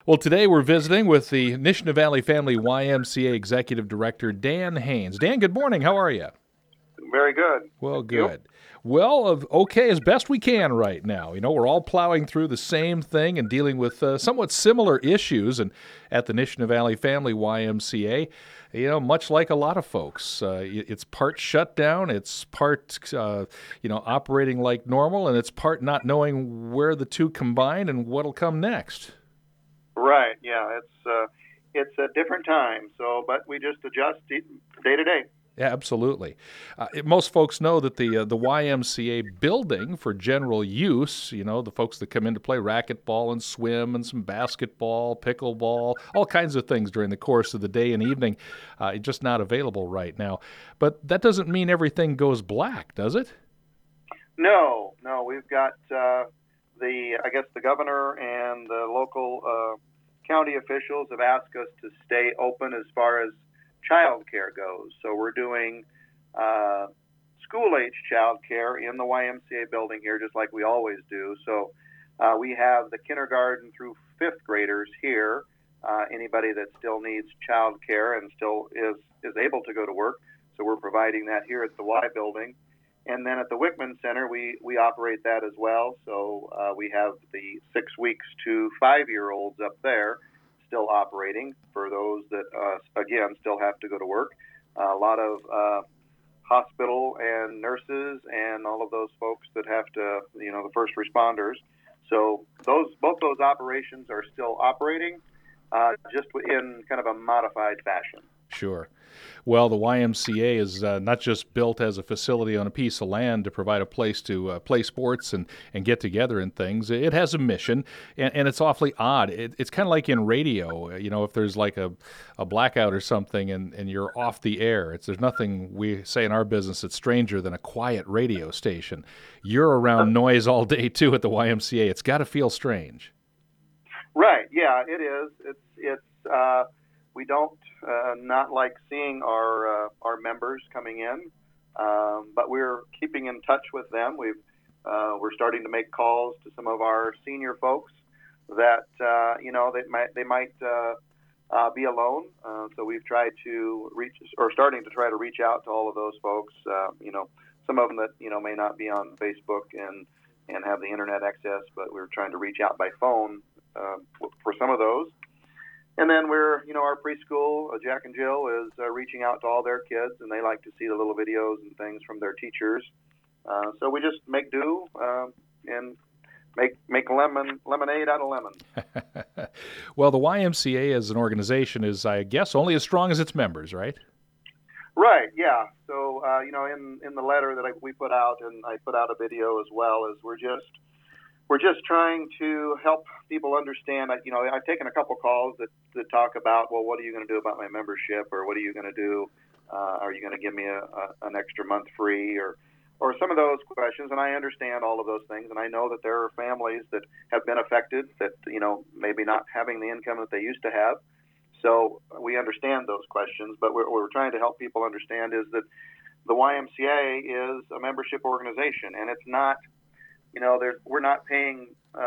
Well, today we're visiting with the Nishna Valley Family YMCA Executive Director, Dan Haynes. Dan, good morning. How are you? Very good. Well, Thank you. good. Well, okay as best we can right now. You know, we're all plowing through the same thing and dealing with somewhat similar issues. And at the Nishna Valley Family YMCA, much like a lot of folks, it's part shutdown, it's part, operating like normal, and it's part not knowing where the two combine and what'll come next. Right. Yeah. It's a different time. So, but we just adjust day to day. Yeah, absolutely. Most folks know that the YMCA building for general use, the folks that come in to play racquetball and swim and some basketball, pickleball, all kinds of things during the course of the day and evening, just not available right now. But that doesn't mean everything goes black, does it? No. We've got I guess the governor and the local county officials have asked us to stay open as far as child care goes. So we're doing school-age child care in the YMCA building here, just like we always do. So we have the kindergarten through fifth graders here. Anybody that still needs child care and still is able to go to work. So we're providing that here at the Y building. And then at the Wickman Center, we operate that as well. So we have the 6 weeks to 5-year-olds up there still operating for those that, again, still have to go to work. A lot of hospital and nurses and all of those folks that have to, the first responders. So both those operations are still operating, just in kind of a modified fashion. Sure. Well, the YMCA is not just built as a facility on a piece of land to provide a place to play sports and get together and things. It has a mission, and it's awfully odd. It's kind of like in radio, if there's like a blackout or something and you're off the air. There's nothing we say in our business that's stranger than a quiet radio station. You're around noise all day, too, at the YMCA. It's got to feel strange. Right. Yeah, it is. We don't not like seeing our members coming in, but we're keeping in touch with them. We're starting to make calls to some of our senior folks that they might be alone. So we've tried to starting to try to reach out to all of those folks. Some of them that may not be on Facebook and have the internet access, but we're trying to reach out by phone for some of those. And then our preschool, Jack and Jill, is reaching out to all their kids, and they like to see the little videos and things from their teachers. So we just make do and make lemonade out of lemon. Well, the YMCA as an organization is, I guess, only as strong as its members, right? Right. Yeah. So in the letter that we put out, and I put out a video as well, is we're just trying to help people understand. I've taken a couple calls that talk about, well, what are you going to do about my membership, or what are you going to do? Are you going to give me an extra month free, or some of those questions? And I understand all of those things, and I know that there are families that have been affected, that maybe not having the income that they used to have. So we understand those questions, but what we're trying to help people understand is that the YMCA is a membership organization, and it's not. We're not paying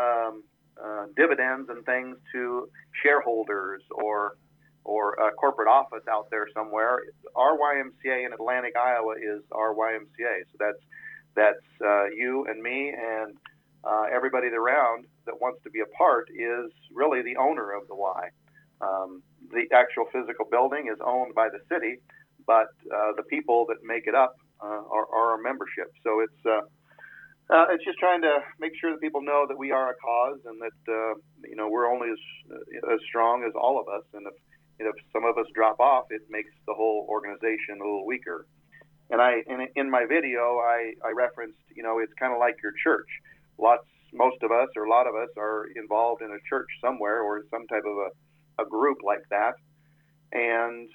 dividends and things to shareholders or a corporate office out there somewhere. Our YMCA in Atlantic, Iowa, is our YMCA. So that's you and me and everybody around that wants to be a part is really the owner of the Y. The actual physical building is owned by the city, but the people that make it up are our membership. So it's just trying to make sure that people know that we are a cause, and that we're only as strong as all of us. And if some of us drop off, it makes the whole organization a little weaker. And in my video, I referenced it's kind of like your church. Most of us, or a lot of us, are involved in a church somewhere or some type of a group like that. And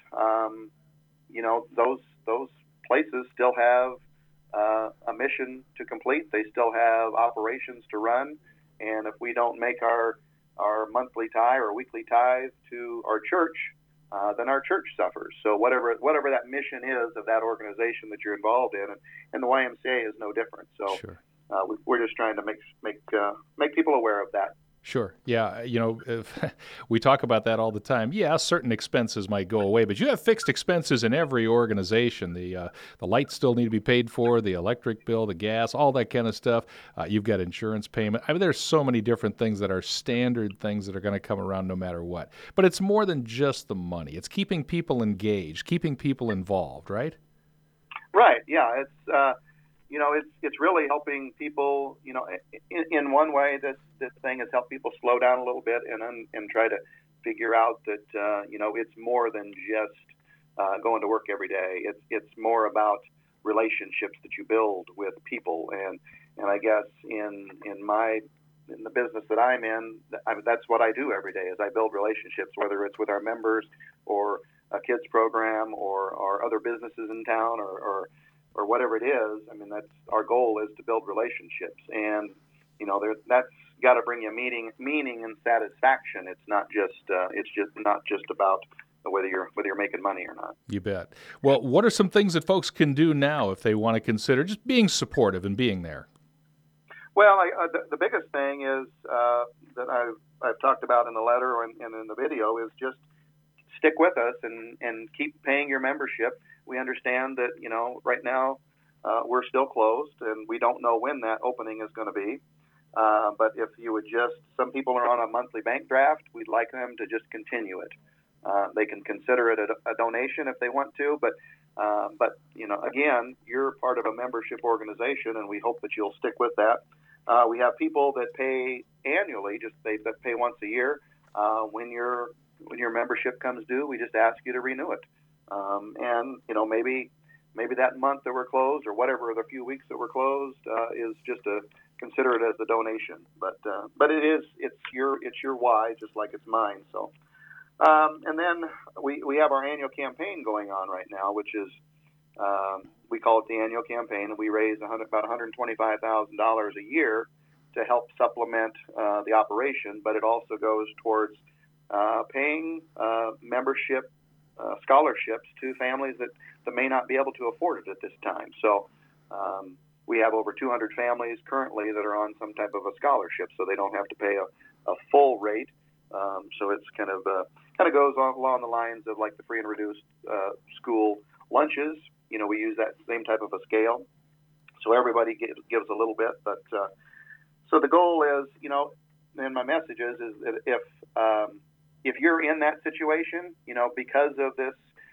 those places still have a mission to complete. They still have operations to run, and if we don't make our monthly tithe or weekly tithe to our church, then our church suffers. So whatever that mission is of that organization that you're involved in, and the YMCA is no different. So Sure. we're just trying to make people aware of that. Sure. Yeah. We talk about that all the time. Yeah, certain expenses might go away, but you have fixed expenses in every organization. The lights still need to be paid for, the electric bill, the gas, all that kind of stuff. You've got insurance payment. I mean, there's so many different things that are standard things that are going to come around no matter what. But it's more than just the money. It's keeping people engaged, keeping people involved, right? Right. Yeah. It's really helping people. In one way, this thing has helped people slow down a little bit and try to figure out that it's more than just going to work every day. It's more about relationships that you build with people, and I guess in the business that I'm in, that's what I do every day is I build relationships, whether it's with our members or a kids program or other businesses in town or whatever it is. I mean, that's our goal is to build relationships, and that's got to bring you meaning and satisfaction. It's not just about whether you're making money or not. You bet. Well, what are some things that folks can do now if they want to consider just being supportive and being there? Well, the biggest thing is that I've talked about in the letter and in the video is just stick with us and keep paying your membership. We understand that right now we're still closed and we don't know when that opening is going to be. But if you would some people are on a monthly bank draft. We'd like them to just continue it. They can consider it a donation if they want to, but again, you're part of a membership organization, and we hope that you'll stick with that. We have people that pay annually, that pay once a year. When your membership comes due, we just ask you to renew it. And maybe that month that we're closed or whatever the few weeks that we're closed is just to consider it as a donation. But it's your why, just like it's mine. So. And then we have our annual campaign going on right now, which is we call it the annual campaign, and we raise about $125,000 a year to help supplement the operation. But it also goes towards paying membership scholarships to families that may not be able to afford it at this time. So we have over 200 families currently that are on some type of a scholarship, so they don't have to pay a full rate. So it's kind of goes along the lines of like the free and reduced school lunches. We use that same type of a scale, so everybody gives a little bit. But so the goal is, and my message is that if you're in that situation, because of this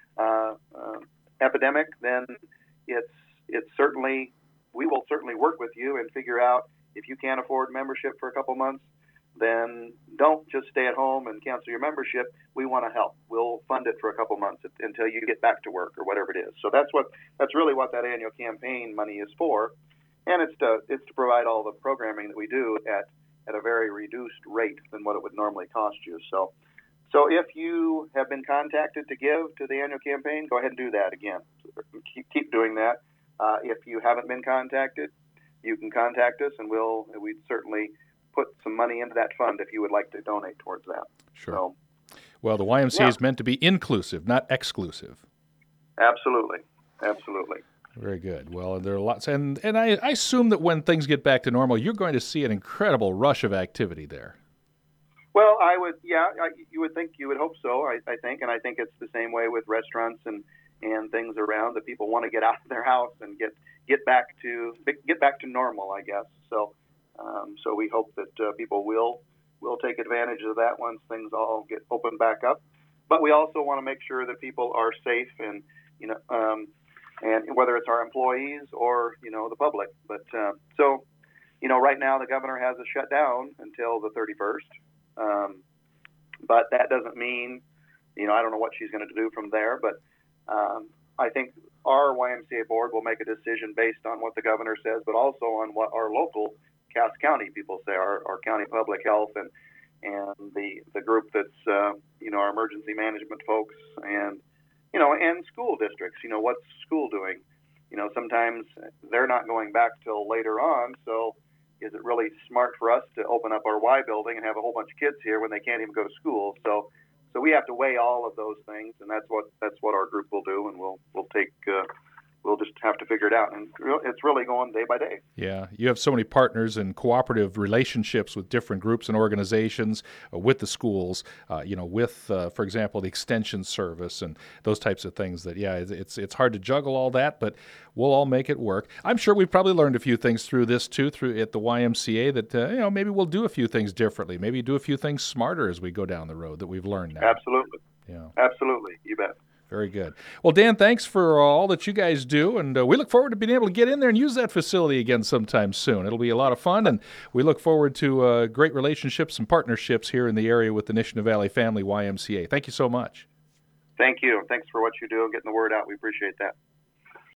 epidemic, then it's certainly we will certainly work with you and figure out if you can't afford membership for a couple months. Then don't just stay at home and cancel your membership. We want to help. We'll fund it for a couple months until you get back to work or whatever it is. So that's really what that annual campaign money is for, and it's to provide all the programming that we do at a very reduced rate than what it would normally cost you. So if you have been contacted to give to the annual campaign, go ahead and do that again. Keep doing that. If you haven't been contacted, you can contact us, and we'd certainly put some money into that fund if you would like to donate towards that. Sure. So, well, the YMCA is meant to be inclusive, not exclusive. Absolutely. Very good. Well, there are lots, and I assume that when things get back to normal, you're going to see an incredible rush of activity there. Well, you would think, you would hope so. I think it's the same way with restaurants and things around, that people want to get out of their house and get back to normal, I guess. So we hope that people will take advantage of that once things all get opened back up. But we also want to make sure that people are safe, and and whether it's our employees or the public. But right now the governor has us shut down until the 31st. But that doesn't mean I don't know what she's going to do from there. But I think our YMCA board will make a decision based on what the governor says, but also on what our local Cass County people say, our county public health and the group that's our emergency management folks and school districts. What's school doing? Sometimes they're not going back till later on. So is it really smart for us to open up our Y building and have a whole bunch of kids here when they can't even go to school? So we have to weigh all of those things, and that's what our group will do, and we'll take we'll just have to figure it out. And it's really going day by day. Yeah, you have so many partners and cooperative relationships with different groups and organizations, with the schools, with, for example, the Extension Service and those types of things that, it's hard to juggle all that, but we'll all make it work. I'm sure we've probably learned a few things through this, too, through at the YMCA that, maybe we'll do a few things differently, maybe do a few things smarter as we go down the road that we've learned now. Absolutely. Yeah. Absolutely. You bet. Very good. Well, Dan, thanks for all that you guys do, and we look forward to being able to get in there and use that facility again sometime soon. It'll be a lot of fun, and we look forward to great relationships and partnerships here in the area with the Nishna Valley Family YMCA. Thank you so much. Thank you. Thanks for what you do and getting the word out. We appreciate that.